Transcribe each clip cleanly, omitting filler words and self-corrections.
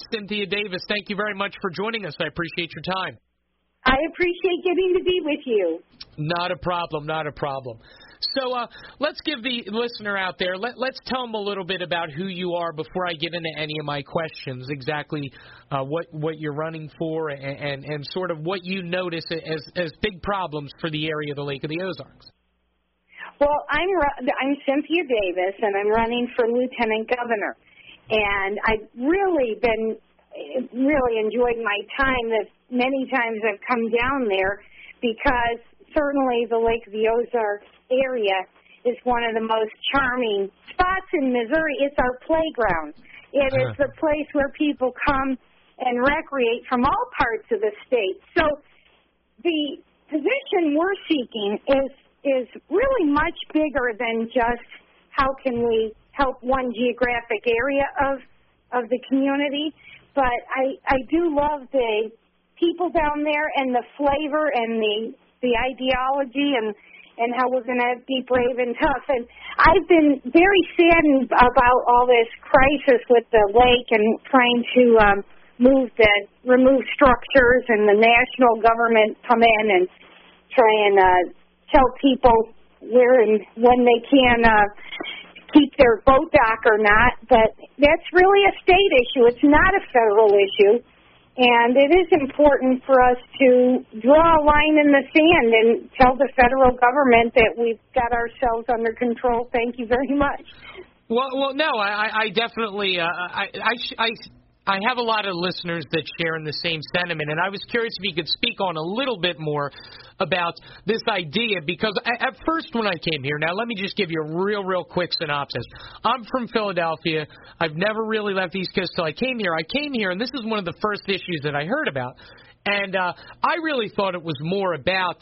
Cynthia Davis, thank you very much for joining us. I appreciate your time. I appreciate getting to be with you. Not a problem, not a problem. So let's give the listener out there, let's tell them a little bit about who you are before I get into any of my questions, exactly what you're running for and sort of what you notice as big problems for the area of the Lake of the Ozarks. Well, I'm Cynthia Davis, and I'm running for Lieutenant Governor. And I've really enjoyed my time. That many times I've come down there because certainly the Lake of the Ozarks area is one of the most charming spots in Missouri. It's our playground. It is the place where people come and recreate from all parts of the state. So the position we're seeking is really much bigger than just how can we help one geographic area of the community. But I do love the people down there and the flavor and the ideology and how we're going to be brave and tough. And I've been very saddened about all this crisis with the lake and trying to remove structures and the national government come in and try and tell people where and when they can keep their boat dock or not. But that's really a state issue. It's not a federal issue. And it is important for us to draw a line in the sand and tell the federal government that we've got ourselves under control. Thank you very much. Well, no, I definitely, I have a lot of listeners that share in the same sentiment, and I was curious if you could speak on a little bit more about this idea, because at first when I came here, now let me just give you a real quick synopsis. I'm from Philadelphia. I've never really left the East Coast till I came here. I came here, and this is one of the first issues that I heard about, and I really thought it was more about,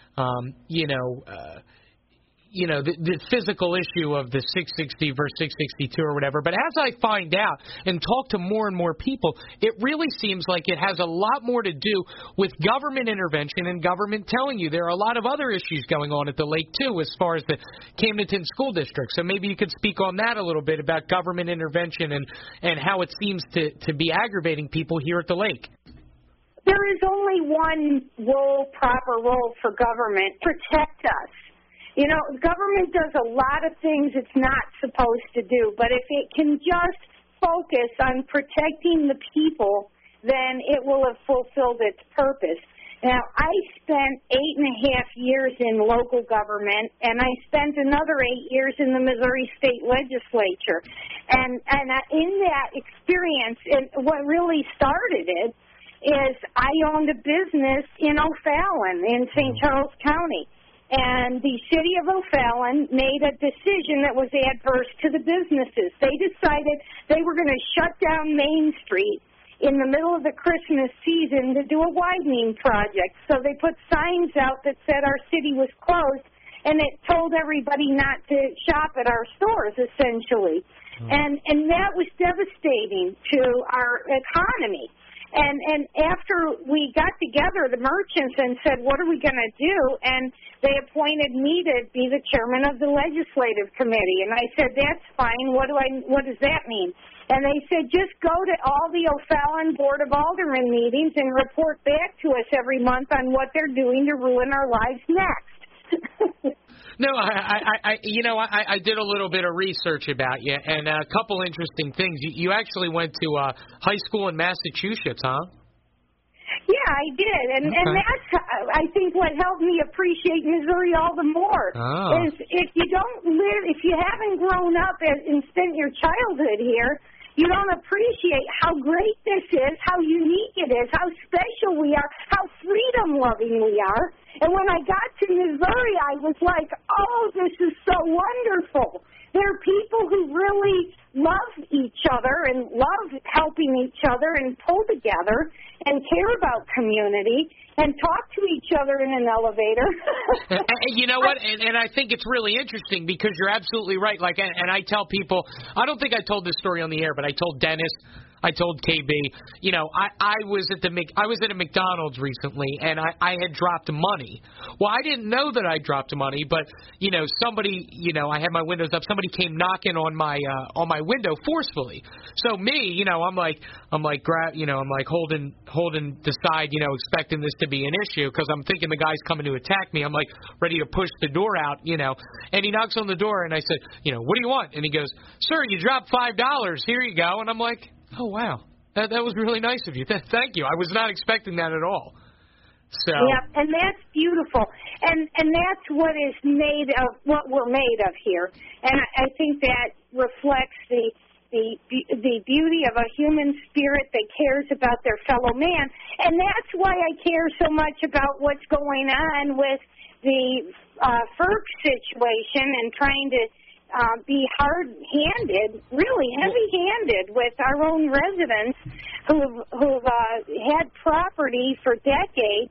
the physical issue of the 660 versus 662 or whatever. But as I find out and talk to more and more people, it really seems like it has a lot more to do with government intervention and government telling you. There are a lot of other issues going on at the lake, too, as far as the Camdenton School District. So maybe you could speak on that a little bit about government intervention and how it seems to be aggravating people here at the lake. There is only one proper role for government: protect us. You know, government does a lot of things it's not supposed to do, but if it can just focus on protecting the people, then it will have fulfilled its purpose. Now, I spent 8.5 years in local government, and I spent another 8 years in the Missouri State Legislature. And in that experience, and what really started it is I owned a business in O'Fallon in St. Charles County. And the city of O'Fallon made a decision that was adverse to the businesses. They decided they were going to shut down Main Street in the middle of the Christmas season to do a widening project. So they put signs out that said our city was closed, and it told everybody not to shop at our stores, essentially. And that was devastating to our economy. And after we got together, the merchants, and said, what are we going to do? And they appointed me to be the chairman of the legislative committee. And I said, that's fine. What does that mean? And they said, just go to all the O'Fallon Board of Aldermen meetings and report back to us every month on what they're doing to ruin our lives next. No, I did a little bit of research about you, and a couple interesting things. You actually went to high school in Massachusetts, huh? Yeah, I did, and that's, I think, what helped me appreciate Missouri all the more. Is if you haven't grown up and spent your childhood here, you don't appreciate how great this is, how unique it is, how special we are, how freedom-loving we are. And when I got to Missouri, I was like, oh, this is so wonderful. There are people who really love each other and love helping each other and pull together and care about community and talk to each other in an elevator. You know what? And I think it's really interesting because you're absolutely right. Like, and I tell people, I don't think I told this story on the air, but I told Dennis I told KB, you know, I was at a McDonald's recently, and I had dropped money. Well, I didn't know that I dropped money, but you know, somebody, you know, I had my windows up. Somebody came knocking on my window forcefully. So me, you know, I'm like holding the side, you know, expecting this to be an issue because I'm thinking the guy's coming to attack me. I'm like ready to push the door out, you know, and he knocks on the door, and I said, you know, what do you want? And he goes, sir, you dropped $5. Here you go. And I'm like, oh, wow. That was really nice of you. Thank you. I was not expecting that at all. So. Yeah, and that's beautiful. And that's what is made of, what we're made of here. And I think that reflects the beauty of a human spirit that cares about their fellow man. And that's why I care so much about what's going on with the FERC situation and trying to be hard-handed, really heavy-handed with our own residents who've had property for decades,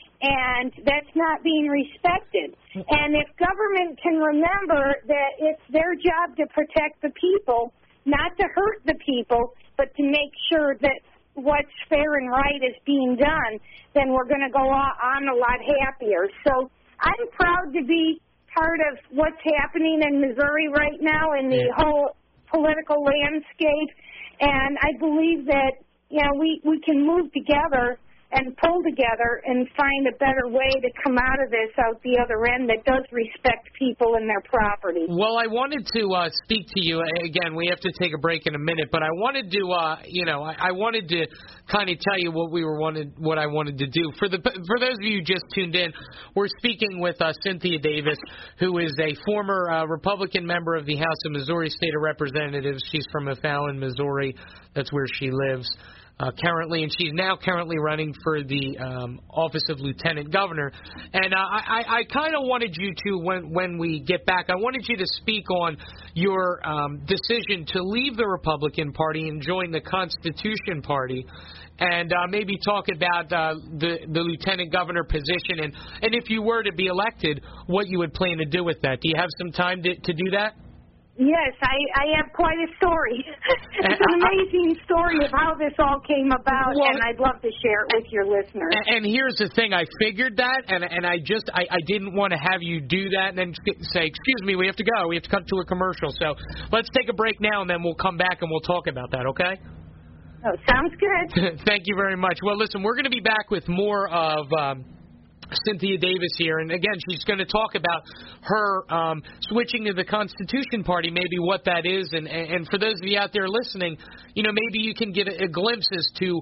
and that's not being respected. And if government can remember that it's their job to protect the people, not to hurt the people, but to make sure that what's fair and right is being done, then we're going to go on a lot happier. So I'm proud to be part of what's happening in Missouri right now in the whole political landscape, and I believe that, you know, we can move together and pull together and find a better way to come out of this out the other end that does respect people and their property. Well, I wanted to speak to you. Again, we have to take a break in a minute, but I wanted to, I wanted to kind of tell you what I wanted to do. For those of you who just tuned in, we're speaking with Cynthia Davis, who is a former Republican member of the House of Missouri State of Representatives. She's from O'Fallon, Missouri. That's where she lives. Currently, and she's now currently running for the office of Lieutenant Governor. And I kind of wanted you to, when we get back, I wanted you to speak on your decision to leave the Republican Party and join the Constitution Party, and maybe talk about the Lieutenant Governor position, and if you were to be elected, what you would plan to do with that. Do you have some time to do that? Yes, I have quite a story. It's an amazing story of how this all came about, and I'd love to share it with your listeners. And here's the thing, I figured that, and I didn't want to have you do that and then say, excuse me, we have to go, we have to cut to a commercial. So let's take a break now, and then we'll come back and we'll talk about that, okay? Oh, sounds good. Thank you very much. Well, listen, we're going to be back with more of Cynthia Davis here, and again, she's going to talk about her switching to the Constitution Party, maybe what that is, and for those of you out there listening, you know, maybe you can get a glimpse as to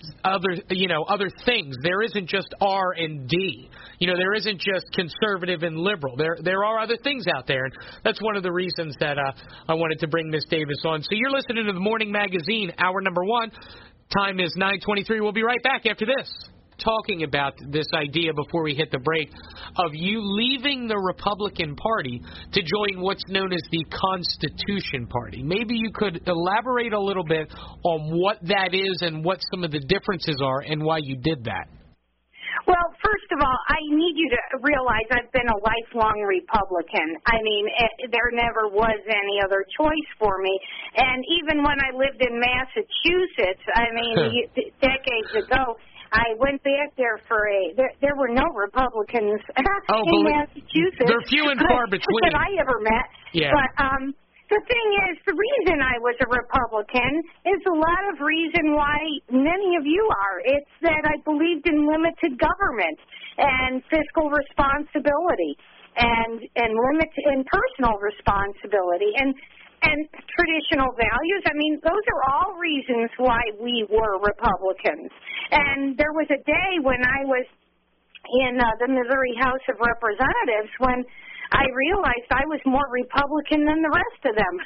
other things. There isn't just R and D. You know, there isn't just conservative and liberal. There are other things out there, and that's one of the reasons that I wanted to bring Miss Davis on. So you're listening to the Morning Magazine, hour number 1. Time is 9:23. We'll be right back after this, talking about this idea before we hit the break of you leaving the Republican Party to join what's known as the Constitution Party. Maybe you could elaborate a little bit on what that is and what some of the differences are and why you did that. Well, first of all, I need you to realize I've been a lifelong Republican. I mean, there never was any other choice for me. And even when I lived in Massachusetts, I mean, decades ago, I went back there for there were no Republicans in Massachusetts. They're few and far between. That I ever met. Yeah. But the thing is, the reason I was a Republican is a lot of reason why many of you are. It's that I believed in limited government and fiscal responsibility and personal responsibility and traditional values. I mean, those are all reasons why we were Republicans. And there was a day when I was in the Missouri House of Representatives when I realized I was more Republican than the rest of them.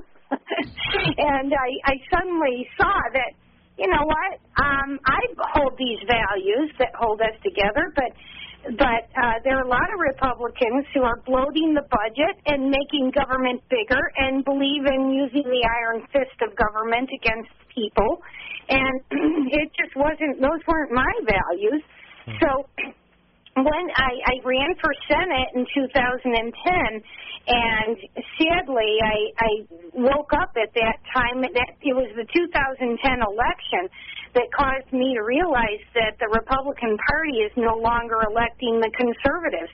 And I suddenly saw that, you know what, I hold these values that hold us together, but there are a lot of Republicans who are bloating the budget and making government bigger and believe in using the iron fist of government against people. And it just wasn't, those weren't my values. So when I ran for Senate in 2010, and sadly I woke up at that time. It was the 2010 election that caused me to realize that the Republican Party is no longer electing the conservatives.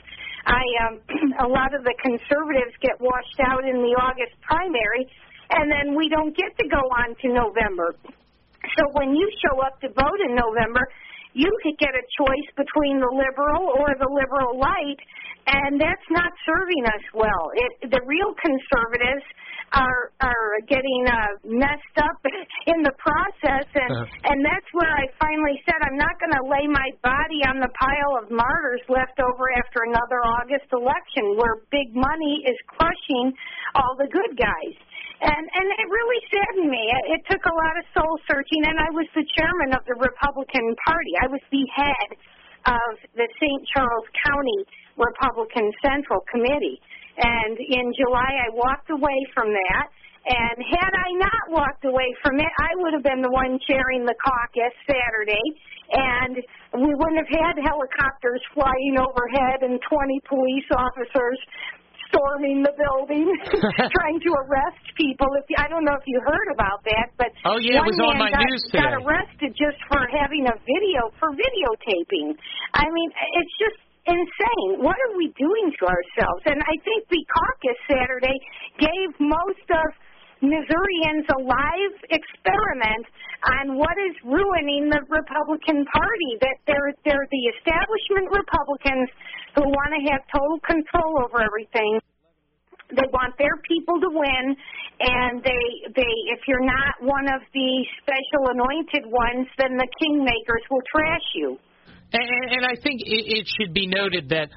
A lot of the conservatives get washed out in the August primary, and then we don't get to go on to November. So when you show up to vote in November, you could get a choice between the liberal or the liberal light, and that's not serving us well. The real conservatives are getting messed up in the process, and that's where I finally said I'm not going to lay my body on the pile of martyrs left over after another August election where big money is crushing all the good guys. And it really saddened me. It took a lot of soul searching, and I was the chairman of the Republican Party. I was the head of the St. Charles County Republican Central Committee. And in July, I walked away from that. And had I not walked away from it, I would have been the one chairing the caucus Saturday. And we wouldn't have had helicopters flying overhead and 20 police officers storming the building, trying to arrest people. I don't know if you heard about that, but it was on my news today. Got arrested just for having a videotaping. I mean, it's just insane. What are we doing to ourselves? And I think the caucus Saturday gave most of Missourians a live experiment on what is ruining the Republican Party, that they're the establishment Republicans who want to have total control over everything. They want their people to win, and they if you're not one of the special anointed ones, then the kingmakers will trash you. And I think it should be noted that,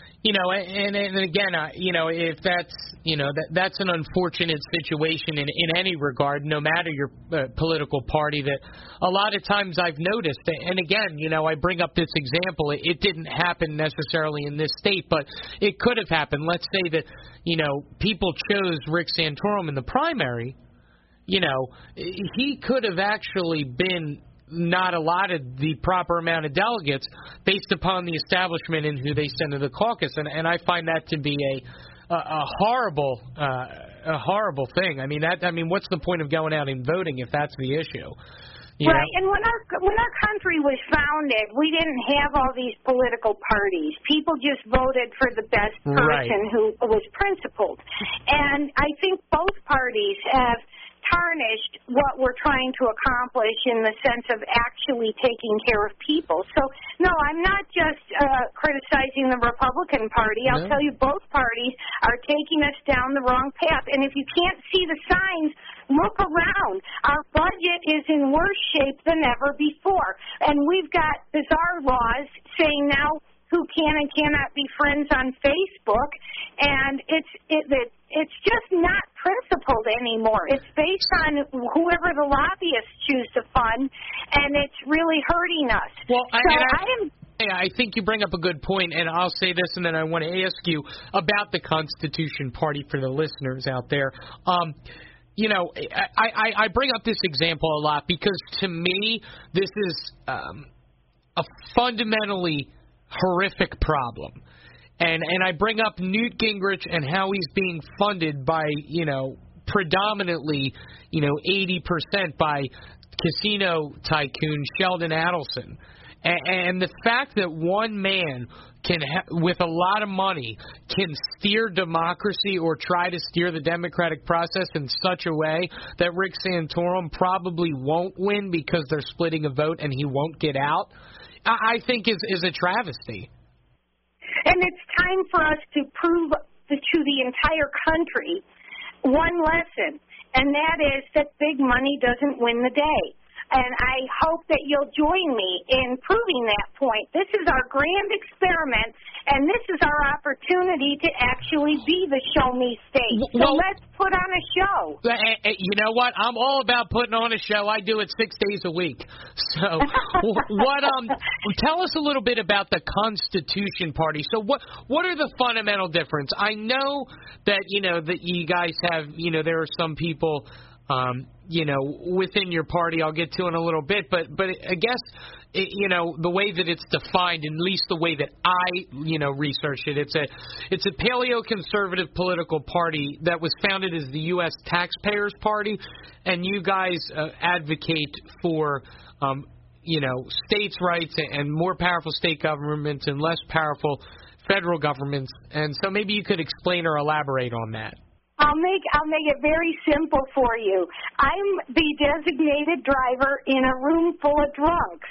and again, if that's, that's an unfortunate situation in any regard, no matter your political party, that a lot of times I've noticed, and again, I bring up this example, it didn't happen necessarily in this state, but it could have happened. Let's say that, people chose Rick Santorum in the primary, he could have actually been not allotted the proper amount of delegates based upon the establishment and who they send to the caucus, and I find that to be a horrible thing. I mean, what's the point of going out and voting if that's the issue? Right, and when our country was founded, we didn't have all these political parties. People just voted for the best person who was principled, and I think both parties have tarnished what we're trying to accomplish in the sense of actually taking care of people. So, no, I'm not just criticizing the Republican Party. I'll tell you, both parties are taking us down the wrong path. And if you can't see the signs, look around. Our budget is in worse shape than ever before. And we've got bizarre laws saying now who can and cannot be friends on Facebook, and it's just not principled anymore. It's based on whoever the lobbyists choose to fund, and it's really hurting us. Well, I think you bring up a good point, and I'll say this, and then I want to ask you about the Constitution Party for the listeners out there. I bring up this example a lot because, to me, this is a fundamentally horrific problem. And I bring up Newt Gingrich and how he's being funded by, predominantly, 80% by casino tycoon Sheldon Adelson. And the fact that one man can, with a lot of money, can steer democracy or try to steer the democratic process in such a way that Rick Santorum probably won't win because they're splitting a vote and he won't get out, I think is a travesty. And it's time for us to prove to the entire country one lesson, and that is that big money doesn't win the day. And I hope that you'll join me in proving that point. This is our grand experiment, and this is our opportunity to actually be the show-me state. So let's put on a show. You know what? I'm all about putting on a show. I do it 6 days a week. So tell us a little bit about the Constitution Party. So what are the fundamental difference? I know that, that you guys have, there are some people within your party. I'll get to in a little bit, but I guess, the way that it's defined, at least the way that I, researched it, it's a paleo-conservative political party that was founded as the U.S. Taxpayers Party, and you guys advocate for, states' rights and more powerful state governments and less powerful federal governments. And so maybe you could explain or elaborate on that. I'll make it very simple for you. I'm the designated driver in a room full of drunks.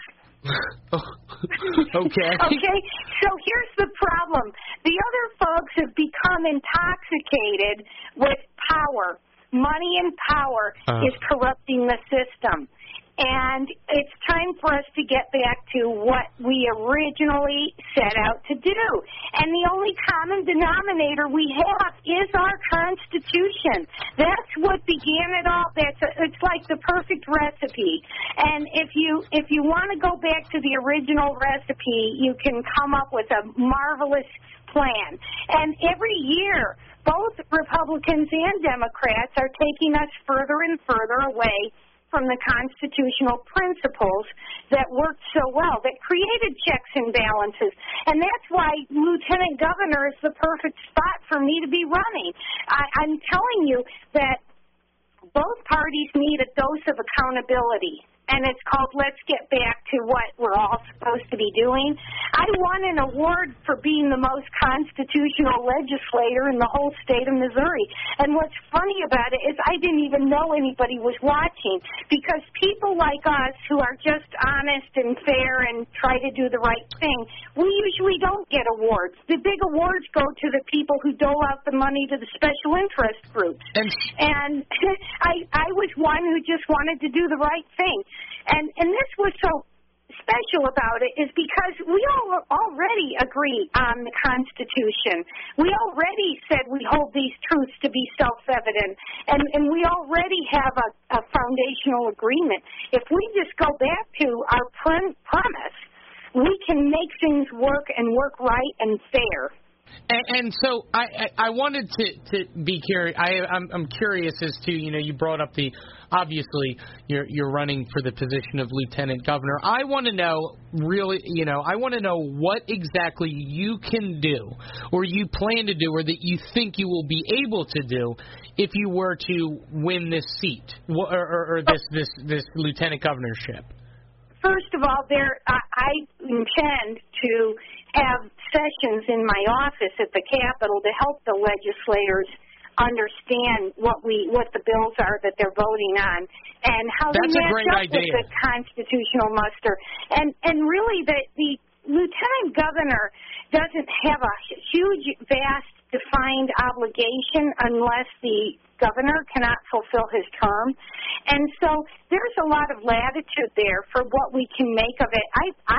Okay. Okay, so here's the problem. The other folks have become intoxicated with power. Money and power is corrupting the system. And it's time for us to get back to what we originally set out to do. And the only common denominator we have is our Constitution. That's what began it all. It's like the perfect recipe. And if you want to go back to the original recipe, you can come up with a marvelous plan. And every year, both Republicans and Democrats are taking us further and further away from the constitutional principles that worked so well, that created checks and balances. And that's why Lieutenant Governor is the perfect spot for me to be running. I'm telling you that both parties need a dose of accountability. And it's called Let's Get Back to What We're All Supposed to Be Doing. I won an award for being the most constitutional legislator in the whole state of Missouri. And what's funny about it is I didn't even know anybody was watching, because people like us who are just honest and fair and try to do the right thing, we usually don't get awards. The big awards go to the people who dole out the money to the special interest groups. And I was one who just wanted to do the right thing. And this was so special about it is because we all already agree on the Constitution. We already said we hold these truths to be self-evident, and we already have a foundational agreement. If we just go back to our promise, we can make things work and work right and fair. And so I wanted to be curious. I'm curious as to, you brought up obviously you're running for the position of Lieutenant Governor. I want to know what exactly you can do, or you plan to do, or that you think you will be able to do if you were to win this seat or this Lieutenant Governorship. First of all, I intend to have sessions in my office at the Capitol to help the legislators understand what the bills are that they're voting on and how they match up with the constitutional muster. And really, the Lieutenant Governor doesn't have a huge, vast, defined obligation unless the governor cannot fulfill his term. And so there's a lot of latitude there for what we can make of it.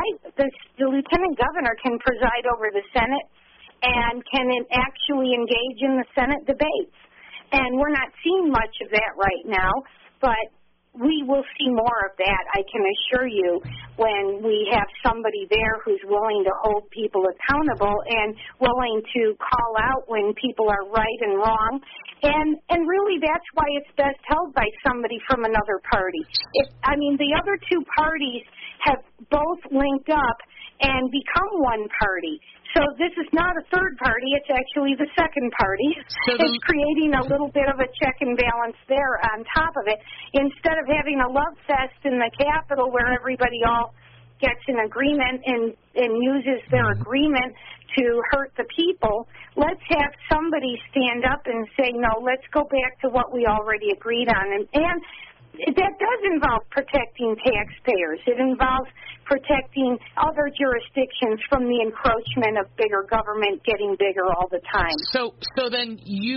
The Lieutenant Governor can preside over the Senate and can actually engage in the Senate debates. And we're not seeing much of that right now, but we will see more of that, I can assure you, when we have somebody there who's willing to hold people accountable and willing to call out when people are right and wrong. And really, that's why it's best held by somebody from another party. The other two parties have both linked up and become one party. So this is not a third party, it's actually the second party. So it's creating a little bit of a check and balance there on top of it. Instead of having a love fest in the Capitol where everybody all gets an agreement and uses their agreement to hurt the people, let's have somebody stand up and say, no, let's go back to what we already agreed on. And that does involve protecting taxpayers. It involves protecting other jurisdictions from the encroachment of bigger government getting bigger all the time. So then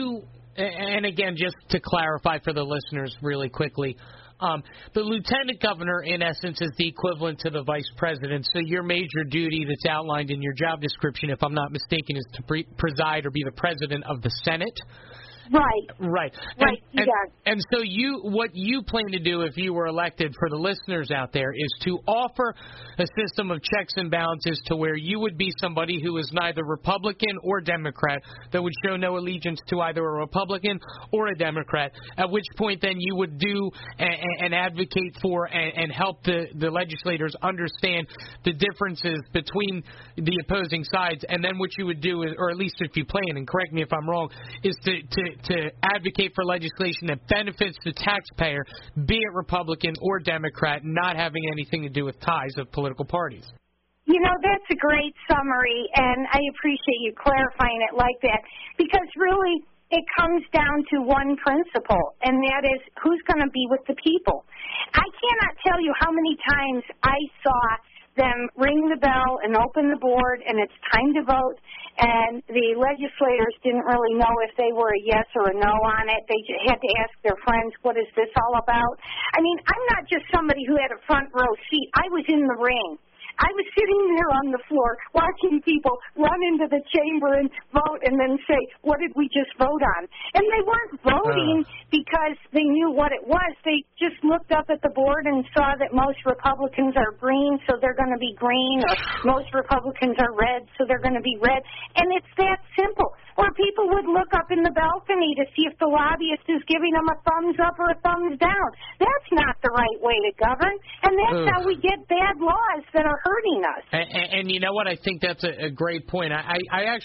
and again, just to clarify for the listeners really quickly, the Lieutenant Governor, in essence, is the equivalent to the Vice President. So your major duty that's outlined in your job description, if I'm not mistaken, is to preside or be the President of the Senate. Right. And so what you plan to do if you were elected, for the listeners out there, is to offer a system of checks and balances to where you would be somebody who is neither Republican or Democrat, that would show no allegiance to either a Republican or a Democrat, at which point then you would do and advocate for and help the legislators understand the differences between the opposing sides. And then what you would do, is, or at least if you plan, and correct me if I'm wrong, is to advocate for legislation that benefits the taxpayer, be it Republican or Democrat, not having anything to do with ties of political parties. You know, that's a great summary, and I appreciate you clarifying it like that, because really it comes down to one principle, and that is who's going to be with the people. I cannot tell you how many times I saw them ring the bell and open the board, and it's time to vote, and the legislators didn't really know if they were a yes or a no on it. They had to ask their friends, what is this all about? I mean, I'm not just somebody who had a front row seat. I was in the ring. I was sitting there on the floor watching people run into the chamber and vote and then say, what did we just vote on? And they weren't voting because they knew what it was. They just looked up at the board and saw that most Republicans are green, so they're going to be green, or most Republicans are red, so they're going to be red. And it's that simple. Or people would look up in the balcony to see if the lobbyist is giving them a thumbs up or a thumbs down. That's not the right way to govern, and that's how we get bad laws that are hurting us. And you know what? I think that's a great point. I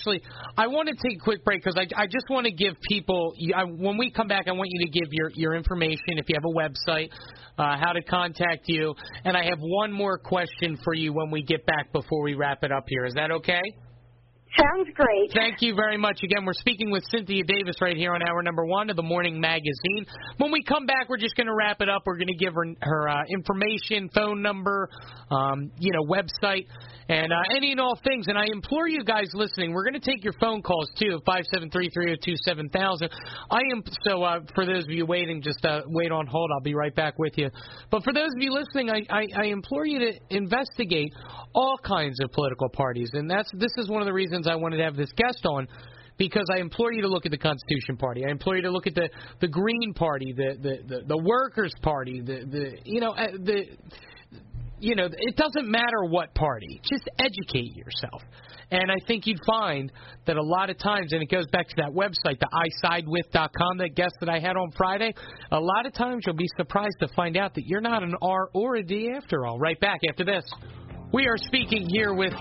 want to take a quick break because I just want to give people, when we come back, I want you to give your information, if you have a website, how to contact you. And I have one more question for you when we get back before we wrap it up here. Is that okay? Sounds great. Thank you very much. Again, we're speaking with Cynthia Davis right here on hour number 1 of the Morning Magazine. When we come back, we're just going to wrap it up. We're going to give her information, phone number, website, and any and all things. And I implore you guys listening, we're going to take your phone calls, too, 573-302-7000. For those of you waiting, just wait on hold. I'll be right back with you. But for those of you listening, I implore you to investigate all kinds of political parties. And this is one of the reasons I wanted to have this guest on, because I implore you to look at the Constitution Party. I implore you to look at the Green Party, the Workers' Party, it doesn't matter what party. Just educate yourself. And I think you'd find that a lot of times, and it goes back to that website, the isidewith.com, that guest that I had on Friday, a lot of times you'll be surprised to find out that you're not an R or a D after all. Right back after this. We are speaking here with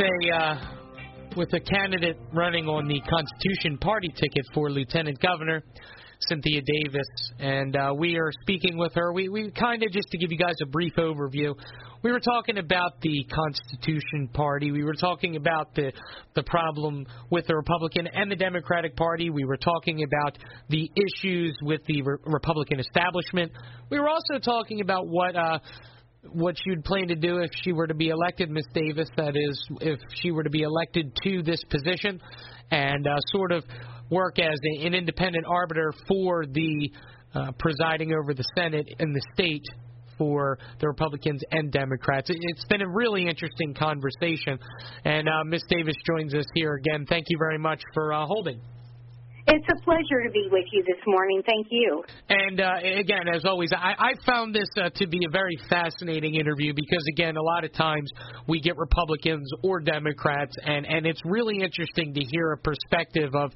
a candidate running on the Constitution Party ticket for Lieutenant Governor, Cynthia Davis, and we are speaking with her. We kind of, just to give you guys a brief overview, we were talking about the Constitution Party. We were talking about the problem with the Republican and the Democratic Party. We were talking about the issues with the Republican establishment. We were also talking about what she'd plan to do if she were to be elected, Ms. Davis, that is, if she were to be elected to this position, and sort of work as an independent arbiter for the presiding over the Senate in the state for the Republicans and Democrats. It's been a really interesting conversation, and Ms. Davis joins us here again. Thank you very much for holding. It's a pleasure to be with you this morning. Thank you. And, again, as always, I found this to be a very fascinating interview because, again, a lot of times we get Republicans or Democrats, and it's really interesting to hear a perspective of,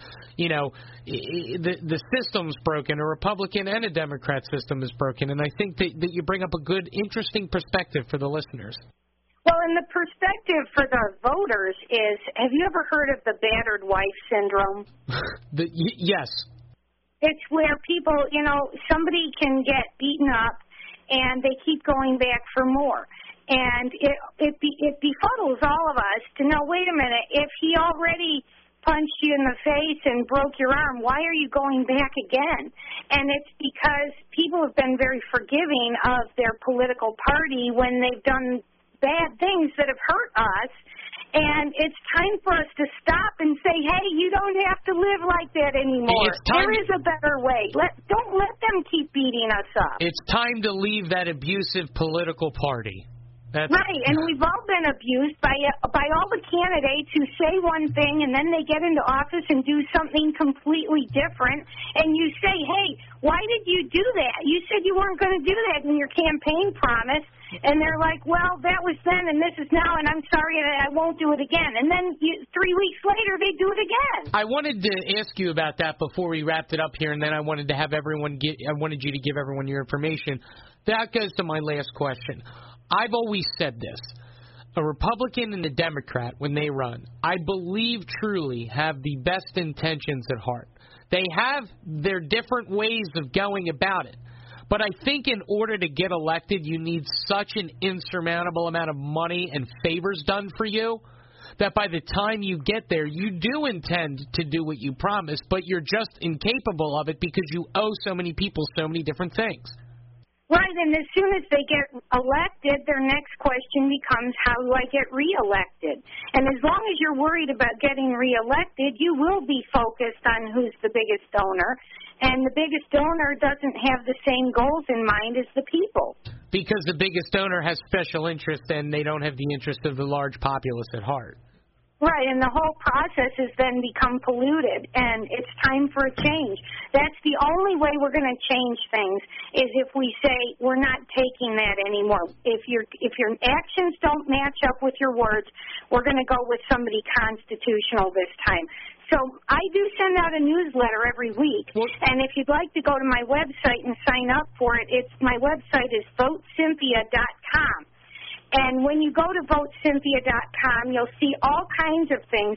the system's broken. A Republican and a Democrat system is broken. And I think that you bring up a good, interesting perspective for the listeners. Well, and the perspective for the voters is, have you ever heard of the battered wife syndrome? Yes. It's where people, somebody can get beaten up and they keep going back for more. And it befuddles all of us to know, wait a minute, if he already punched you in the face and broke your arm, why are you going back again? And it's because people have been very forgiving of their political party when they've done bad things that have hurt us, and it's time for us to stop and say, hey, you don't have to live like that anymore. There is a better way. Don't let them keep beating us up. It's time to leave that abusive political party. Right, and we've all been abused by all the candidates who say one thing and then they get into office and do something completely different. And you say, hey, why did you do that? You said you weren't going to do that in your campaign promise. And they're like, well, that was then and this is now, and I'm sorry that I won't do it again. And then 3 weeks later, they do it again. I wanted to ask you about that before we wrapped it up here, and then I wanted to have I wanted you to give everyone your information. That goes to my last question. I've always said this. A Republican and a Democrat, when they run, I believe truly have the best intentions at heart. They have their different ways of going about it. But I think in order to get elected, you need such an insurmountable amount of money and favors done for you that by the time you get there, you do intend to do what you promised, but you're just incapable of it because you owe so many people so many different things. Right, and as soon as they get elected, their next question becomes, how do I get reelected? And as long as you're worried about getting reelected, you will be focused on who's the biggest donor. And the biggest donor doesn't have the same goals in mind as the people. Because the biggest donor has special interest and they don't have the interest of the large populace at heart. Right, and the whole process has then become polluted, and it's time for a change. That's the only way we're going to change things is if we say we're not taking that anymore. If your actions don't match up with your words, we're going to go with somebody constitutional this time. So I do send out a newsletter every week, and if you'd like to go to my website and sign up for it, my website is votecynthia.com. And when you go to votecynthia.com, you'll see all kinds of things.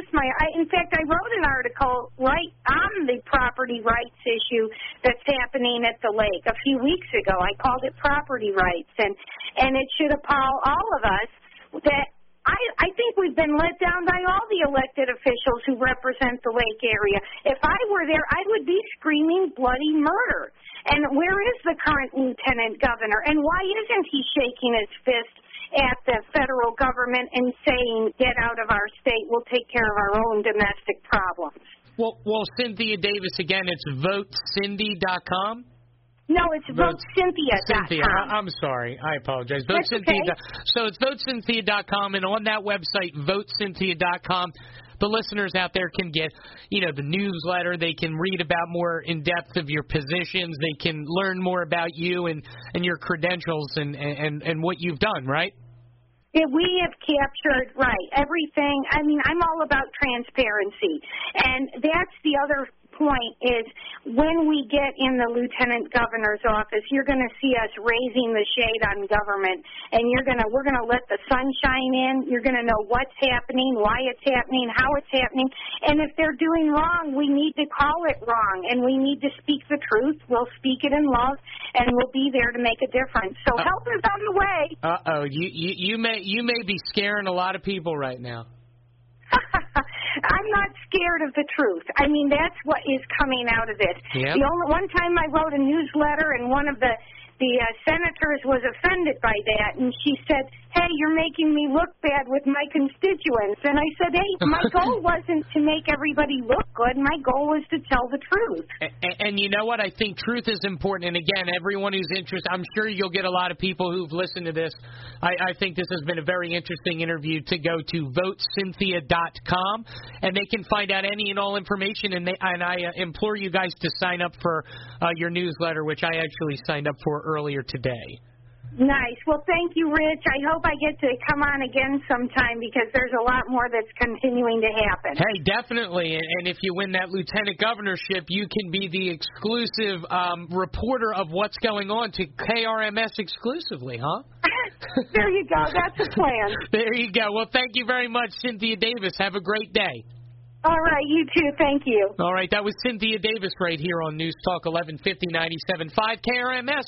In fact, I wrote an article right on the property rights issue that's happening at the lake a few weeks ago. I called it Property Rights, and it should appall all of us that I think we've been let down by all the elected officials who represent the lake area. If I were there, I would be screaming bloody murder. And where is the current lieutenant governor? And why isn't he shaking his fist at the federal government and saying, get out of our state, we'll take care of our own domestic problems? Well, Cynthia Davis, again, it's votecindy.com? No, it's votecynthia.com. Cynthia, I'm sorry. I apologize. Okay. So it's votecynthia.com, and on that website, votecynthia.com, the listeners out there can get, the newsletter. They can read about more in depth of your positions. They can learn more about you and your credentials and what you've done, right? We have captured, everything. I mean, I'm all about transparency. And that's the other point is when we get in the lieutenant governor's office, you're going to see us raising the shade on government, and we're going to let the sun shine in. You're going to know what's happening, why it's happening, how it's happening, and if they're doing wrong, we need to call it wrong, and we need to speak the truth. We'll speak it in love, and we'll be there to make a difference. So help is on the way. You may be scaring a lot of people right now. I'm not scared of the truth. I mean, that's what is coming out of this. Yep. One time I wrote a newsletter, and one of the senators was offended by that, and she said, hey, you're making me look bad with my constituents. And I said, hey, my goal wasn't to make everybody look good. My goal was to tell the truth. And you know what? I think truth is important. And, again, everyone who's interested, I'm sure you'll get a lot of people who've listened to this. I think this has been a very interesting interview. To go to votecynthia.com, and they can find out any and all information. And I implore you guys to sign up for your newsletter, which I actually signed up for earlier today. Nice. Well, thank you, Rich. I hope I get to come on again sometime because there's a lot more that's continuing to happen. Hey, definitely. And if you win that lieutenant governorship, you can be the exclusive reporter of what's going on to KRMS exclusively, huh? There you go. That's the plan. There you go. Well, thank you very much, Cynthia Davis. Have a great day. All right, you too. Thank you. All right, that was Cynthia Davis right here on News Talk 1150 97.5 KRMS.